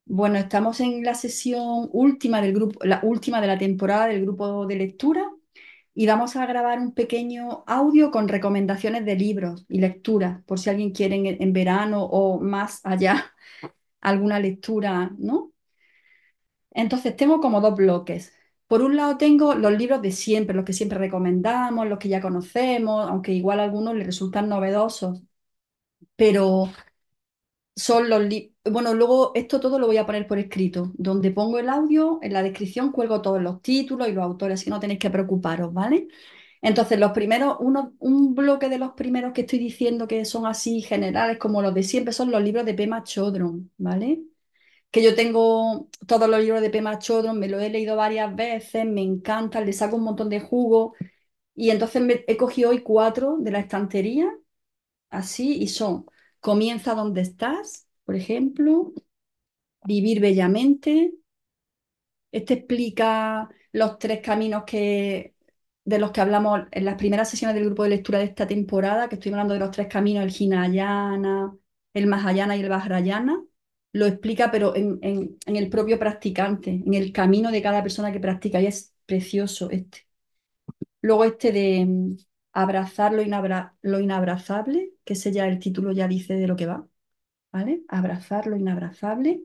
Bueno, estamos en la sesión última del grupo, la última de la temporada del grupo de lectura y vamos a grabar un pequeño audio con recomendaciones de libros y lecturas, por si alguien quiere en verano o más allá alguna lectura, ¿no? Entonces tengo como dos bloques. Por un lado tengo los libros de siempre, los que siempre recomendamos, los que ya conocemos, aunque igual a algunos les resultan novedosos, pero son los libros. Bueno, luego esto todo lo voy a poner por escrito. Donde pongo el audio, en la descripción cuelgo todos los títulos y los autores, así que no tenéis que preocuparos, ¿vale? Entonces, los primeros, un bloque de los primeros que estoy diciendo que son así generales, como los de siempre, son los libros de Pema Chodron, ¿vale? Que yo tengo todos los libros de Pema Chodron, me los he leído varias veces, me encantan, le saco un montón de jugo. Y entonces he cogido hoy cuatro de la estantería así y son Comienza donde estás, por ejemplo, Vivir bellamente. Este explica los tres caminos de los que hablamos en las primeras sesiones del grupo de lectura de esta temporada, que estoy hablando de los tres caminos, el Hinayana, el Mahayana y el Vajrayana. Lo explica, pero en el propio practicante, en el camino de cada persona que practica, y es precioso este. Luego este de abrazar lo inabrazable, que ese ya el título ya dice de lo que va. ¿Vale? Abrazar lo inabrazable.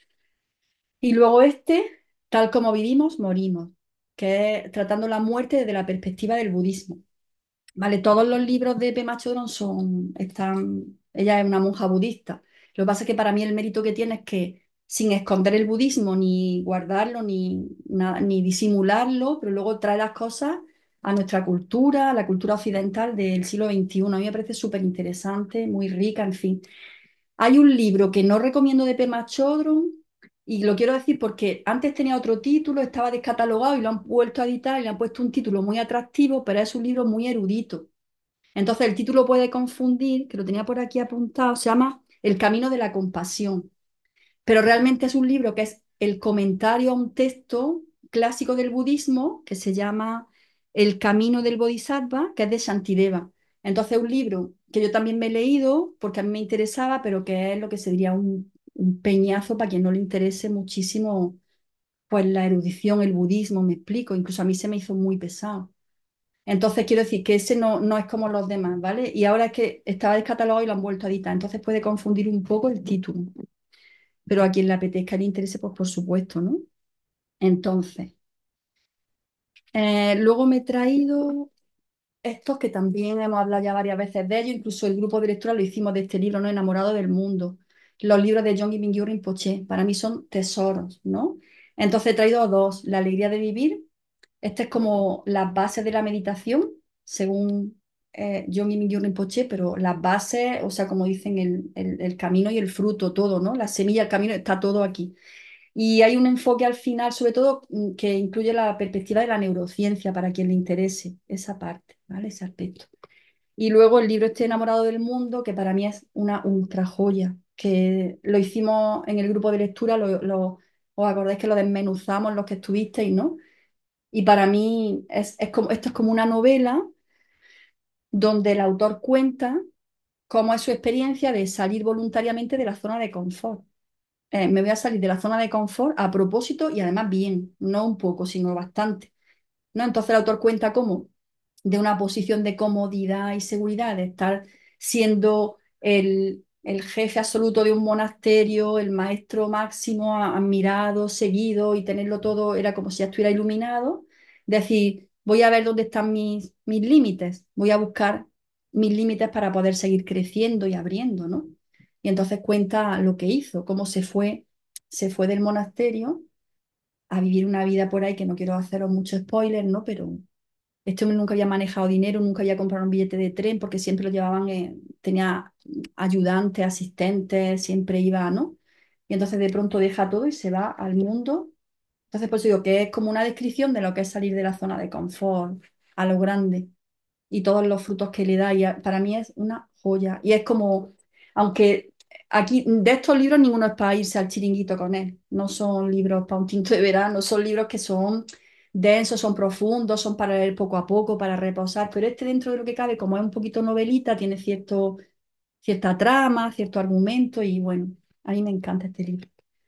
Y luego este, tal como vivimos, morimos, que es tratando la muerte desde la perspectiva del budismo. ¿Vale? Todos los libros de Pema Chodron ella es una monja budista. Lo que pasa es que para mí el mérito que tiene es que sin esconder el budismo, ni guardarlo, ni disimularlo, pero luego trae las cosas a nuestra cultura, a la cultura occidental del siglo XXI. A mí me parece súper interesante, muy rica, en fin. Hay un libro que no recomiendo de Pema Chodron y lo quiero decir porque antes tenía otro título, estaba descatalogado y lo han vuelto a editar y le han puesto un título muy atractivo, pero es un libro muy erudito. Entonces el título puede confundir, que lo tenía por aquí apuntado, se llama El camino de la compasión, pero realmente es un libro que es el comentario a un texto clásico del budismo que se llama El camino del Bodhisattva, que es de Shantideva. Entonces, un libro que yo también me he leído porque a mí me interesaba, pero que es lo que se diría un peñazo para quien no le interese muchísimo, pues la erudición, el budismo, me explico, incluso a mí se me hizo muy pesado. Entonces, quiero decir que ese no es como los demás, ¿vale? Y ahora es que estaba descatalogado y lo han vuelto a editar, entonces puede confundir un poco el título, pero a quien le apetezca, le interese, pues por supuesto, ¿no? Entonces, luego me he traído estos que también hemos hablado ya varias veces de ellos, incluso el grupo de lectura lo hicimos de este libro, ¿no? Enamorado del mundo. Los libros de John Mingyur Rinpoche, para mí son tesoros, ¿no? Entonces he traído dos, La alegría de vivir. Este es como las bases de la meditación, según John Mingyur Rinpoche, pero las bases, o sea, como dicen, el camino y el fruto, todo, ¿no? La semilla, el camino, está todo aquí. Y hay un enfoque al final, sobre todo, que incluye la perspectiva de la neurociencia para quien le interese esa parte, ¿vale? Ese aspecto. Y luego el libro Estoy enamorado del mundo, que para mí es una ultra joya, que lo hicimos en el grupo de lectura, os acordáis que lo desmenuzamos los que estuvisteis, ¿no? Y para mí es como, esto es como una novela donde el autor cuenta cómo es su experiencia de salir voluntariamente de la zona de confort. Me voy a salir de la zona de confort a propósito y además bien, no un poco, sino bastante, ¿no? Entonces el autor cuenta cómo de una posición de comodidad y seguridad, de estar siendo el jefe absoluto de un monasterio, el maestro máximo, admirado, seguido y tenerlo todo, era como si ya estuviera iluminado, decir, voy a ver dónde están mis límites, voy a buscar mis límites para poder seguir creciendo y abriendo, ¿no? Y entonces cuenta lo que hizo, cómo se fue del monasterio a vivir una vida por ahí, que no quiero haceros mucho spoiler, ¿no? Pero este hombre nunca había manejado dinero, nunca había comprado un billete de tren porque siempre lo llevaban, tenía ayudantes, asistentes, siempre iba, ¿no? Y entonces de pronto deja todo y se va al mundo. Entonces, pues digo que es como una descripción de lo que es salir de la zona de confort a lo grande y todos los frutos que le da. Y para mí es una joya. Y es como, aunque aquí de estos libros ninguno es para irse al chiringuito con él. No son libros para un tinto de verano, son libros que son densos, son profundos, son para leer poco a poco, para reposar. Pero este dentro de lo que cabe, como es un poquito novelita, tiene cierta trama, cierto argumento y bueno, a mí me encanta este libro.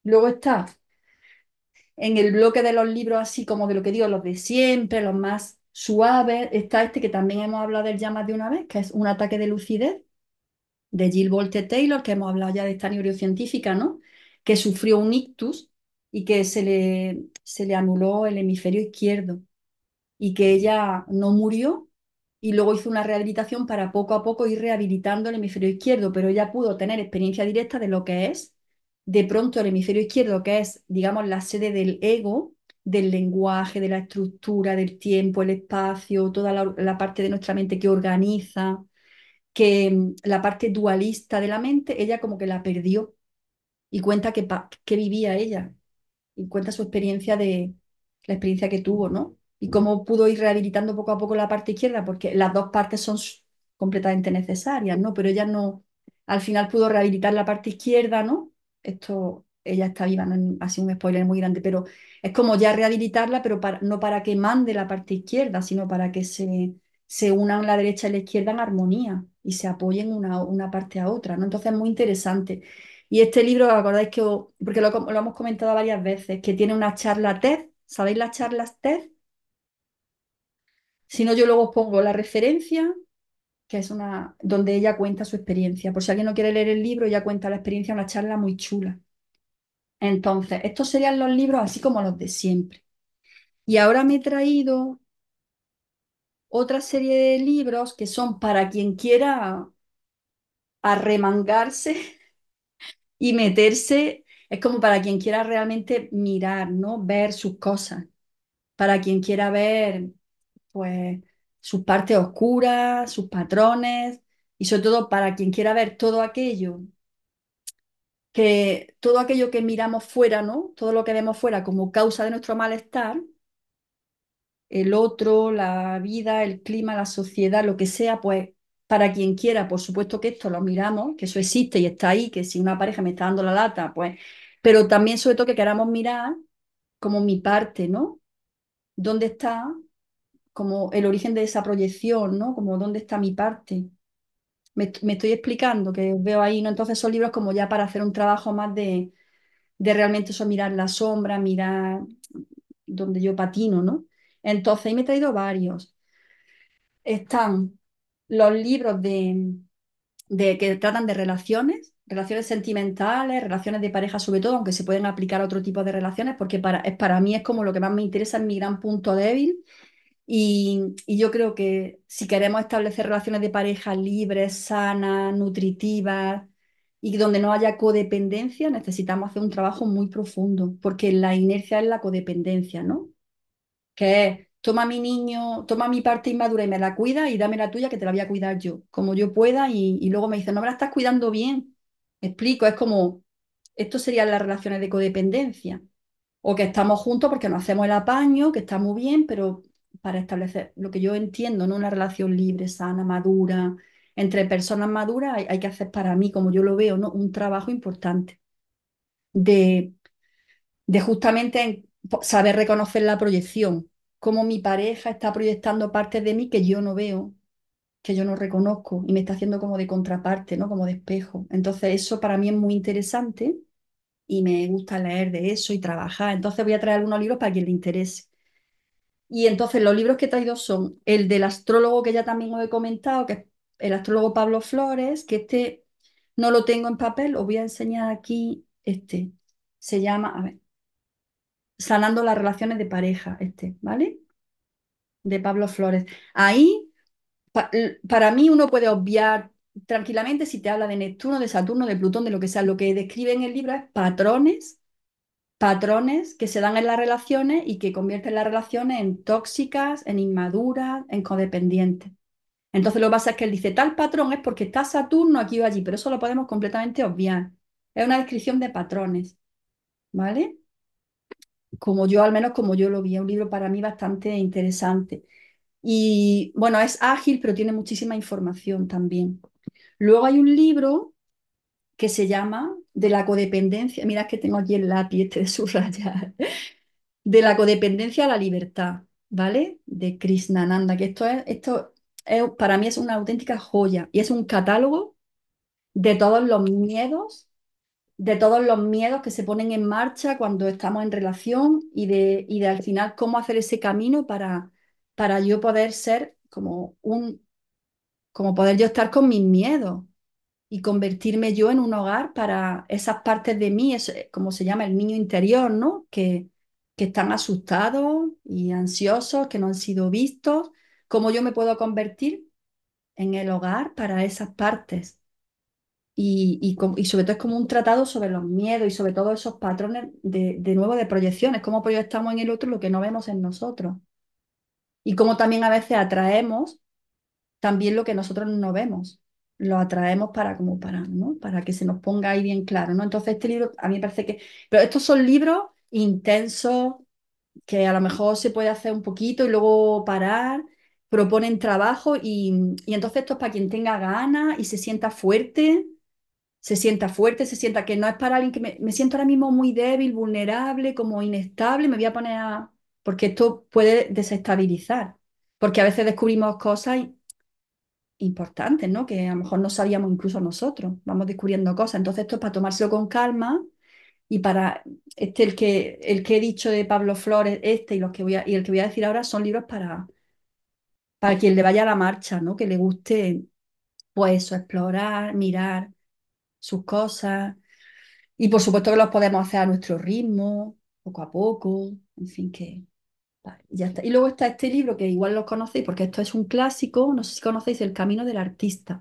Luego está en el bloque de los libros, así como de lo que digo, los de siempre, los más suaves, está este que también hemos hablado del ya más de una vez, que es Un ataque de lucidez, de Jill Bolte Taylor, que hemos hablado ya de esta neurocientífica, ¿no? Que sufrió un ictus y que se le anuló el hemisferio izquierdo y que ella no murió y luego hizo una rehabilitación para poco a poco ir rehabilitando el hemisferio izquierdo, pero ella pudo tener experiencia directa de lo que es de pronto el hemisferio izquierdo, que es, digamos, la sede del ego, del lenguaje, de la estructura, del tiempo, el espacio, toda la parte de nuestra mente que organiza, que la parte dualista de la mente, ella como que la perdió y cuenta que vivía ella y cuenta su experiencia de la experiencia que tuvo, ¿no? Y cómo pudo ir rehabilitando poco a poco la parte izquierda, porque las dos partes son completamente necesarias, ¿no? Pero ella no, al final pudo rehabilitar la parte izquierda, ¿no? Esto, ella está viva, no ha sido un spoiler muy grande, pero es como ya rehabilitarla, pero no para que mande la parte izquierda, sino para que se unan la derecha y la izquierda en armonía y se apoyen una parte a otra, ¿no? Entonces es muy interesante. Y este libro, ¿os acordáis porque lo hemos comentado varias veces, que tiene una charla TED? ¿Sabéis las charlas TED? Si no, yo luego os pongo la referencia, que es una, donde ella cuenta su experiencia. Por si alguien no quiere leer el libro, ella cuenta la experiencia, una charla muy chula. Entonces, estos serían los libros así como los de siempre. Y ahora me he traído otra serie de libros que son para quien quiera arremangarse y meterse, es como para quien quiera realmente mirar, ¿no? Ver sus cosas. Para quien quiera ver, pues, sus partes oscuras, sus patrones, y sobre todo para quien quiera ver todo aquello que miramos fuera, ¿no? Todo lo que vemos fuera como causa de nuestro malestar, el otro, la vida, el clima, la sociedad, lo que sea, pues, para quien quiera, por supuesto que esto lo miramos, que eso existe y está ahí, que si una pareja me está dando la lata, pues, pero también sobre todo que queramos mirar como mi parte, ¿no? ¿Dónde está? Como el origen de esa proyección, ¿no? Como dónde está mi parte. Me estoy explicando, que veo ahí, ¿no? Entonces son libros como ya para hacer un trabajo más de realmente eso, mirar la sombra, mirar donde yo patino, ¿no? Entonces, ahí me he traído varios. Están los libros de que tratan de relaciones, relaciones sentimentales, relaciones de pareja sobre todo, aunque se pueden aplicar a otro tipo de relaciones, porque para mí es como lo que más me interesa, es mi gran punto débil. Y yo creo que si queremos establecer relaciones de pareja libres, sanas, nutritivas y donde no haya codependencia, necesitamos hacer un trabajo muy profundo, porque la inercia es la codependencia, ¿no? Que es, toma a mi niño, toma mi parte inmadura y me la cuida y dame la tuya que te la voy a cuidar yo, como yo pueda y luego me dice, no me la estás cuidando bien. Me explico, es como, esto serían las relaciones de codependencia. O que estamos juntos porque nos hacemos el apaño, que está muy bien, pero para establecer lo que yo entiendo, ¿no? Una relación libre, sana, madura, entre personas maduras, hay que hacer para mí, como yo lo veo, ¿no? Un trabajo importante de, de justamente saber reconocer la proyección, cómo mi pareja está proyectando partes de mí que yo no veo, que yo no reconozco y me está haciendo como de contraparte, ¿no? Como de espejo. Entonces, eso para mí es muy interesante y me gusta leer de eso y trabajar. Entonces voy a traer algunos libros para quien le interese. Y entonces los libros que he traído son el del astrólogo que ya también os he comentado, que es el astrólogo Pablo Flores, que este no lo tengo en papel, os voy a enseñar aquí este. Se llama, a ver, Sanando las relaciones de pareja, este, ¿vale? De Pablo Flores. Ahí, para mí, uno puede obviar tranquilamente si te habla de Neptuno, de Saturno, de Plutón, de lo que sea. Lo que describe en el libro es patrones que se dan en las relaciones y que convierten las relaciones en tóxicas, en inmaduras, en codependientes. Entonces lo que pasa es que él dice, tal patrón es porque está Saturno aquí o allí, pero eso lo podemos completamente obviar. Es una descripción de patrones, ¿vale? Como yo, al menos como yo lo vi, es un libro para mí bastante interesante. Y bueno, es ágil, pero tiene muchísima información también. Luego hay un libro que se llama De la codependencia. Mira que tengo aquí el lápiz este de subrayar. De la codependencia a la libertad, ¿vale? De Krishnananda, que para mí es una auténtica joya y es un catálogo de todos los miedos de todos los miedos que se ponen en marcha cuando estamos en relación y de al final cómo hacer ese camino para yo poder ser como poder yo estar con mis miedos y convertirme yo en un hogar para esas partes de mí, como se llama el niño interior, ¿no? Que están asustados y ansiosos, que no han sido vistos, cómo yo me puedo convertir en el hogar para esas partes. Y sobre todo es como un tratado sobre los miedos y sobre todo esos patrones de nuevo de proyecciones, cómo proyectamos en el otro lo que no vemos en nosotros. Y cómo también a veces atraemos también lo que nosotros no vemos. Lo atraemos para como para, ¿no? Para que se nos ponga ahí bien claro, ¿no? Entonces este libro a mí me parece que... Pero estos son libros intensos que a lo mejor se puede hacer un poquito y luego parar, proponen trabajo y entonces esto es para quien tenga ganas y se sienta que no es para alguien que me siento ahora mismo muy débil, vulnerable, como inestable, me voy a poner a... porque esto puede desestabilizar, porque a veces descubrimos cosas importantes, ¿no? Que a lo mejor no sabíamos incluso nosotros, vamos descubriendo cosas, entonces esto es para tomárselo con calma y para el que he dicho de Pablo Flores, este y los que y el que voy a decir ahora son libros para quien le vaya a la marcha, ¿no? Que le guste, pues eso, explorar, mirar sus cosas. Y por supuesto que los podemos hacer a nuestro ritmo, poco a poco, en fin, que vale, ya está. Y luego está este libro que igual lo conocéis porque esto es un clásico, no sé si conocéis El Camino del Artista.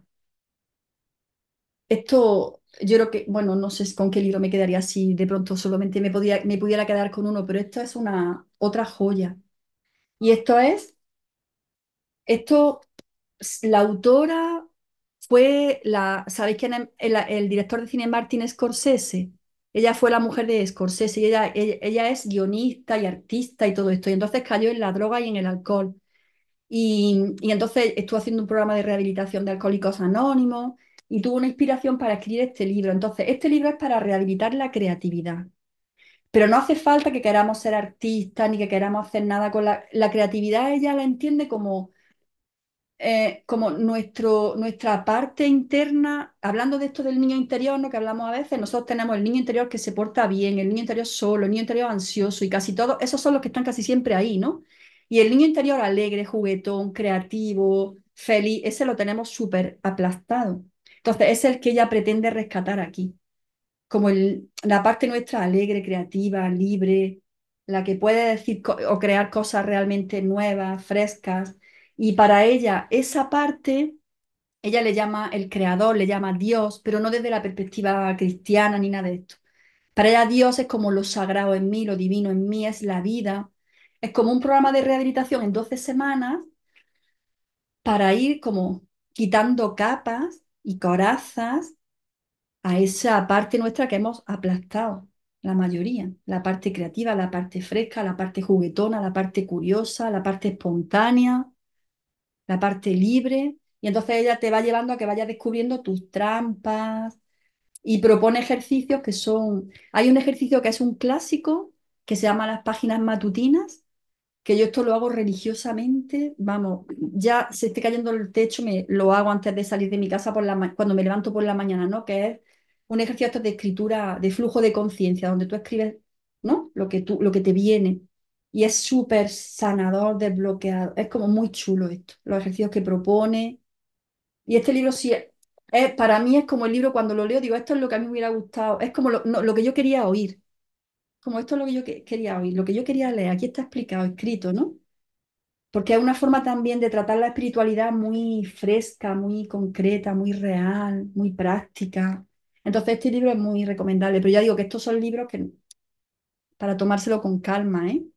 Esto, yo creo que, bueno, no sé con qué libro me quedaría si de pronto solamente me pudiera quedar con uno, pero esto es una otra joya. Y esto, la autora fue ¿sabéis quién es el director de cine Martin Scorsese? Ella fue la mujer de Scorsese y ella es guionista y artista y todo esto. Y entonces cayó en la droga y en el alcohol. Y entonces estuvo haciendo un programa de rehabilitación de alcohólicos anónimos y tuvo una inspiración para escribir este libro. Entonces, este libro es para rehabilitar la creatividad. Pero no hace falta que queramos ser artistas ni que queramos hacer nada con la creatividad. Ella la entiende como nuestra parte interna, hablando de esto del niño interior, ¿no? Que hablamos a veces, nosotros tenemos el niño interior que se porta bien, el niño interior solo, el niño interior ansioso y casi todos, esos son los que están casi siempre ahí, ¿no? Y el niño interior alegre, juguetón, creativo, feliz, ese lo tenemos súper aplastado. Entonces, ese es el que ella pretende rescatar aquí como la parte nuestra alegre, creativa, libre, la que puede decir o crear cosas realmente nuevas, frescas. Y para ella, esa parte, ella le llama el creador, le llama Dios, pero no desde la perspectiva cristiana ni nada de esto. Para ella Dios es como lo sagrado en mí, lo divino en mí, es la vida. Es como un programa de rehabilitación en 12 semanas para ir como quitando capas y corazas a esa parte nuestra que hemos aplastado, la mayoría, la parte creativa, la parte fresca, la parte juguetona, la parte curiosa, la parte espontánea, la parte libre. Y entonces ella te va llevando a que vayas descubriendo tus trampas y propone ejercicios que son... Hay un ejercicio que es un clásico que se llama las páginas matutinas que yo esto lo hago religiosamente, vamos, ya se esté cayendo el techo, me lo hago antes de salir de mi casa cuando me levanto por la mañana, ¿no? Que es un ejercicio estos de escritura, de flujo de conciencia, donde tú escribes, ¿no? Lo que te viene. Y es súper sanador, desbloqueado. Es como muy chulo esto, los ejercicios que propone. Y este libro sí para mí es como el libro cuando lo leo, digo, esto es lo que a mí me hubiera gustado, es como lo que yo quería oír, como esto es lo que yo quería oír, lo que yo quería leer. Aquí está explicado, escrito, ¿no? Porque es una forma también de tratar la espiritualidad muy fresca, muy concreta, muy real, muy práctica. Entonces este libro es muy recomendable, pero ya digo que estos son libros que para tomárselo con calma, ¿eh?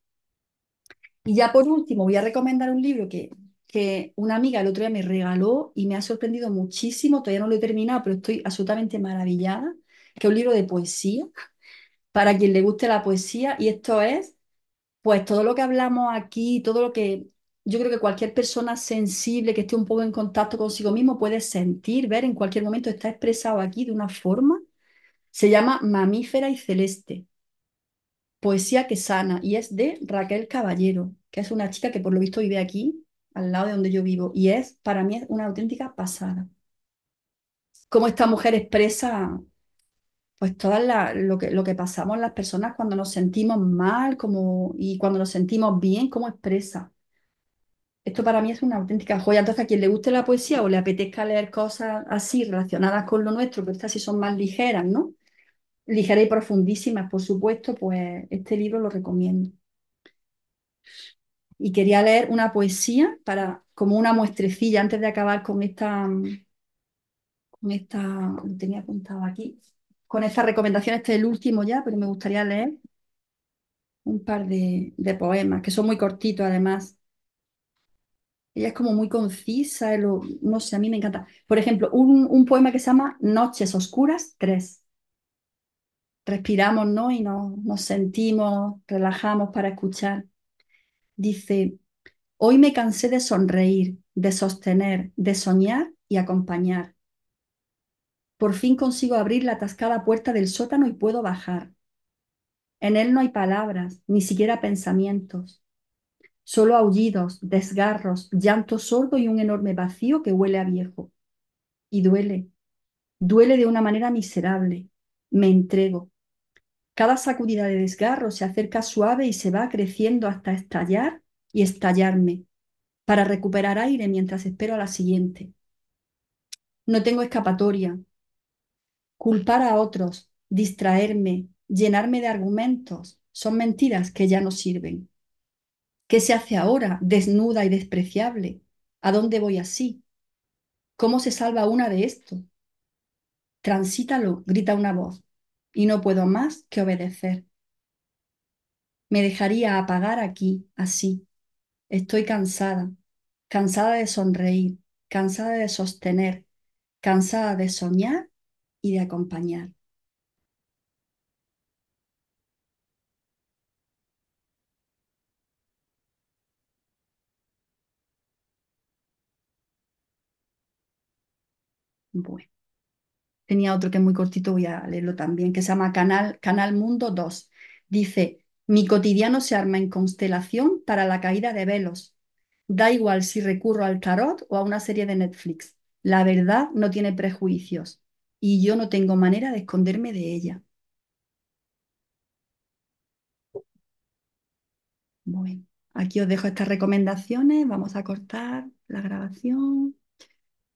Y ya por último voy a recomendar un libro que una amiga el otro día me regaló y me ha sorprendido muchísimo, todavía no lo he terminado, pero estoy absolutamente maravillada, que es un libro de poesía, para quien le guste la poesía, y esto es pues todo lo que hablamos aquí, todo lo que yo creo que cualquier persona sensible que esté un poco en contacto consigo mismo puede sentir, ver en cualquier momento, está expresado aquí de una forma. Se llama Mamífera y Celeste, poesía que sana, y es de Raquel Caballero, que es una chica que por lo visto vive aquí, al lado de donde yo vivo, y para mí es una auténtica pasada. Cómo esta mujer expresa pues lo que pasamos las personas cuando nos sentimos mal y cuando nos sentimos bien, cómo expresa. Esto para mí es una auténtica joya. Entonces, a quien le guste la poesía o le apetezca leer cosas así relacionadas con lo nuestro, pero estas sí son más ligeras, ¿no? Ligeras y profundísimas, por supuesto, pues este libro lo recomiendo. Y quería leer una poesía para, como una muestrecilla antes de acabar lo tenía apuntado aquí, con esta recomendación. Este es el último ya, pero me gustaría leer un par de poemas, que son muy cortitos además. Ella es como muy concisa, no sé, a mí me encanta. Por ejemplo, un poema que se llama Noches Oscuras 3. Respiramos, ¿no? Y nos sentimos, relajamos para escuchar. Dice, hoy me cansé de sonreír, de sostener, de soñar y acompañar. Por fin consigo abrir la atascada puerta del sótano y puedo bajar. En él no hay palabras, ni siquiera pensamientos, solo aullidos, desgarros, llanto sordo y un enorme vacío que huele a viejo. Y duele, duele de una manera miserable. Me entrego. Cada sacudida de desgarro se acerca suave y se va creciendo hasta estallar y estallarme, para recuperar aire mientras espero a la siguiente. No tengo escapatoria. Culpar a otros, distraerme, llenarme de argumentos, son mentiras que ya no sirven. ¿Qué se hace ahora, desnuda y despreciable? ¿A dónde voy así? ¿Cómo se salva una de esto? Transítalo, grita una voz, y no puedo más que obedecer. Me dejaría apagar aquí, así. Estoy cansada, cansada de sonreír, cansada de sostener, cansada de soñar y de acompañar. Bueno, tenía otro que es muy cortito, voy a leerlo también, que se llama Canal Mundo 2. Dice, mi cotidiano se arma en constelación para la caída de velos. Da igual si recurro al tarot o a una serie de Netflix. La verdad no tiene prejuicios y yo no tengo manera de esconderme de ella. Bueno, aquí os dejo estas recomendaciones. Vamos a cortar la grabación.